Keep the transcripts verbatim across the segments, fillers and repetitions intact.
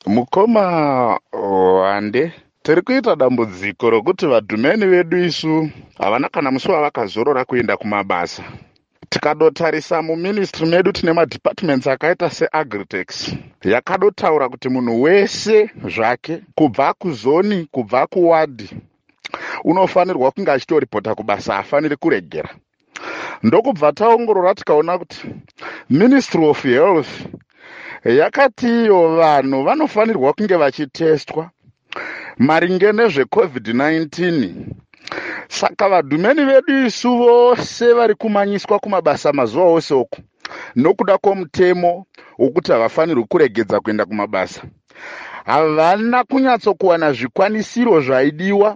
Mukoma Wande, tiri kuita dambudziko rokuti vadhumeni vedu isu havana kana musi wavakazorora kuenda kumabasa. Tikadotarisa muministry medu tine madepartments akaita seAgritex yakadotaura kuti munhu wese zvake kubva kuzoni kubva kuwadi unofanirwa kunge achitoripota kubasa, afaniri kuregera. Ndokubva taongorora tikaona kuti Ministry of Health yakati iyo vanhu vanofanirwa kunge vachitestwa maringe nezvecovid nineteen. Saka vadhumeni vedu isu vose vari kumanyiswa kumabasa mazuva ose uku nokuda kwomutemo wokuti havafanirwi kuregedza kuenda kumabasa. Havana kunyatsokuwana zvikwanisiro zvaidiwa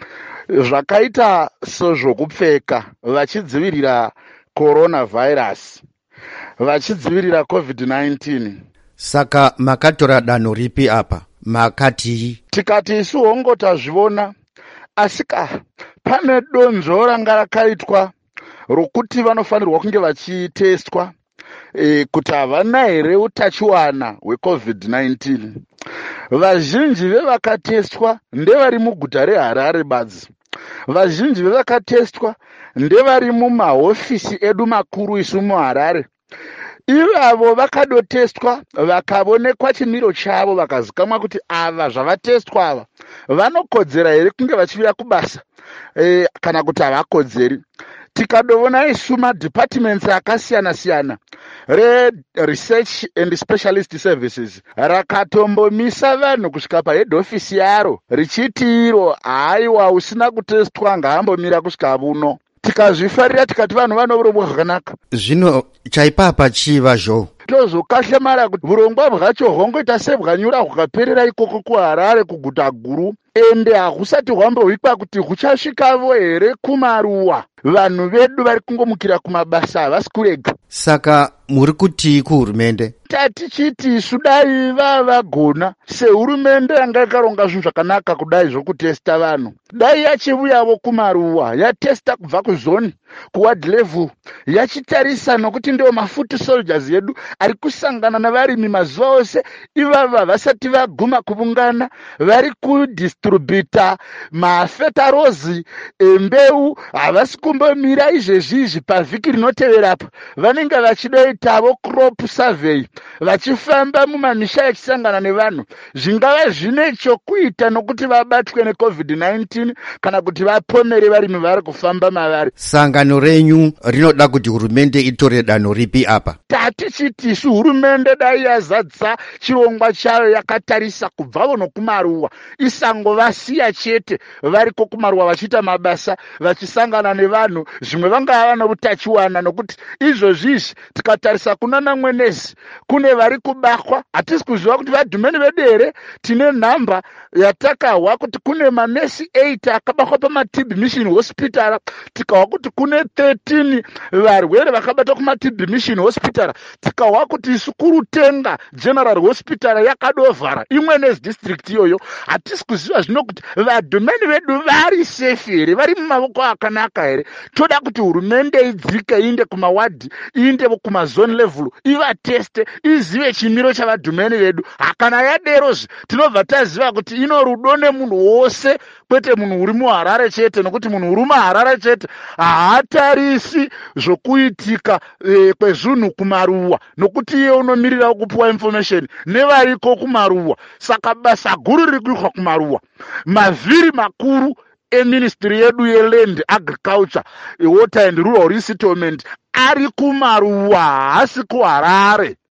zvakaita sezvokupfeka vachidzivirira coronavirus, vachidzivirira covid nineteen. Saka makatora danho ripi apa? Makati tikati isu hongo tazviona, asika pane donzvo ranga rakaitwa rokuti vanofanirwa kunge vachitestwa e, kuti havana here utachiwana hwecovid nineteen. Vazhinji vevakatestwa ndevari muguta reHarare badzi. Vazhinji vevakatestwa ndevari mumahofisi edu makuru isu muHarare. Ivavo vakadotestwa vakavonekwa chimiro chavo vakazikamwa kuti ava zvavatestwa ava vanokodzera here kunge vachivira kubasa e, kana kuti havakodzeri. Tikadovona isu madepartments akasiyana siyana reresearch and specialist services rakatombomisa vanhu kusvika pahead office yaro richiti iro haiwa usina kutestwa ngaambomira kusvika vuno. Tikazvifarira tikati vanhu vanorongwa zvakanaka. Zvino chaipapa chiva zvo tozokashemara kuti urongwa bwacho hongoita sebwanyura hukaperera ikoko kuHarare kuguta guru, ende hahusati hwambohwikwa kuti huchasvikavo here kumaruwa. Vanhu vedu vari kungomukira kumabasa havasi kurega. Saka muri kuti kuhurumende tatichiti isu dai vavagona sehurumende yanga yakaronga zvinhu zvakanaka kudai zvokutesta vanhu, dai yachivuyavo kumaruwa yatesta kubva kuzoni kuward level, yachitarisa nokuti ndio mafoot soldiers yedu ari kusangana navarimi mazuva ose. Ivava vasati vaguma kuvungana vari kudistributa mafetarozi embeu, havasi kumbomira izvezvizvi pavhiki rinoteverapo vanenge vachidoitavo crop survey, vachifamba mumamisha yachisangana nevanhu. Zvingava zvine chokuita nokuti vabatwe necovid nineteen kana kuti vapomere varimi vari kufamba mavari. Sangano renyu rinoda kuti hurumende itore danho ripi apa? Tatichiti isu hurumende dai yazadza chirongwa chayo yakatarisa kubvavo nokumaruwa, isangovasiya chete variko kumaruwa vachiita mabasa vachisangana nevanhu, zvimwe vangava noutachiwana. Nokuti izvozvizvi tikatarisa kuna namwenezi kune vari kubakwa, hatisi kuziva kuti vadhumeni vedu here. Tine nhamba yatakahwa kuti kune manesi eight akabakwa pamaTB Mission Hospital, tikahwa kuti kune thirteen varwere vakabatwa kumaTB Mission Hospital, tikahwa kuti isu kurutenga General Hospital yakadovhara imwenes district iyoyo. Hatisi kuziva zvino kuti vadhumeni vedu vari safe here, vari mumavoko akanaka here. Toda kuti hurumende idzike iinde kumawadi, iinde kumazone level, ivateste, izive chimiro chavadhumeni vedu. Hakana yaderozve tinobva taziva kuti ino rudo nemunhu wose, kwete munhu uri muHarare chete, nokuti munhu uri muHarare chete haatarisi zvokuitika e, kwezvinhu kumaruwa, nokuti iye unomirira kupuwa information nevariko kumaruwa. Saka basa guru riri kuitwa kumaruwa. Mavhiri makuru eministry yedu yeland, agriculture, water and rural resettlement ari kumaruwa, hasi kuHarare.